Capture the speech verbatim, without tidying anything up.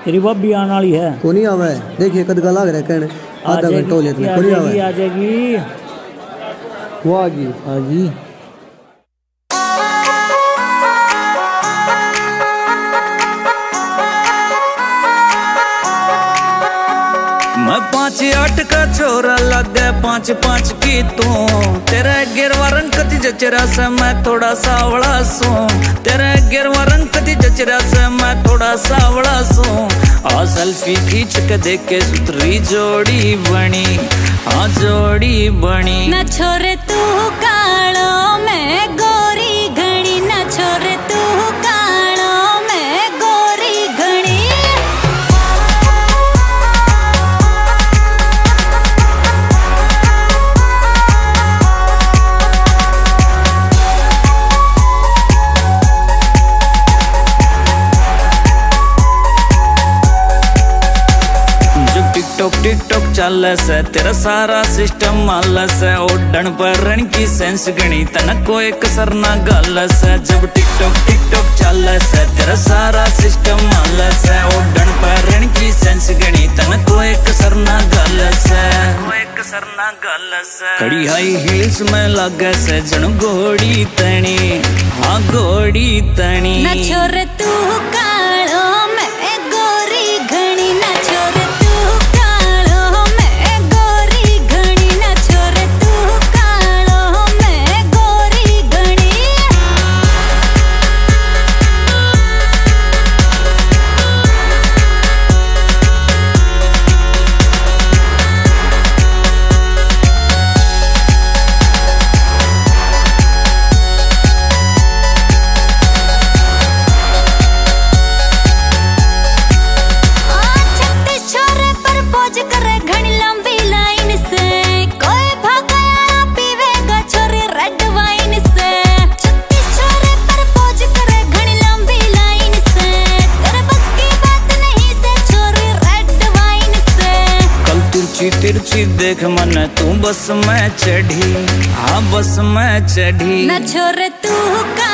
तेरी भाभी आने वाली है। कोनी आवे देखिए कद गला लग रहा कहने आधा घंटा हो लेते कोनी आवे आ जाएगी वो आ गई आ गई। मैं पाँच आठ का छोरा लगे पाँच पाँच की तू तेरा गिरवा रंग कति जचरा से मैं थोड़ा सावड़ा सू तेरा गिरवा रंग कति जचरा से मैं थोड़ा सावड़ा सू आ सेल्फी खींच के देख के सुतरी जोड़ी बनी हाँ जोड़ी बनी। न छोरे तू कालो मैं गोरी घड़ी न छोरे तू कालो मैं गोरी घड़ी। टिकटॉक टिकटॉक चल से तेरा सारा सिस्टम माल से ओडन पर रण की सेंस गणी तन को एक सरना गल से जब टिकटॉक टिकटॉक चल से तेरा सारा सिस्टम माल से ओडन पर रण की सेंस गणी तन को एक सरना गल से एक सरना गल से खड़ी हाई हील्स में लगे से जन घोड़ी तनी हाँ घोड़ी तनी। न छोरे तू कालो मैं गोरी घड़ी न छोरे तिरछी देख मन तू बस में चढ़ी हाँ बस में चढ़ी। न छोरे तू का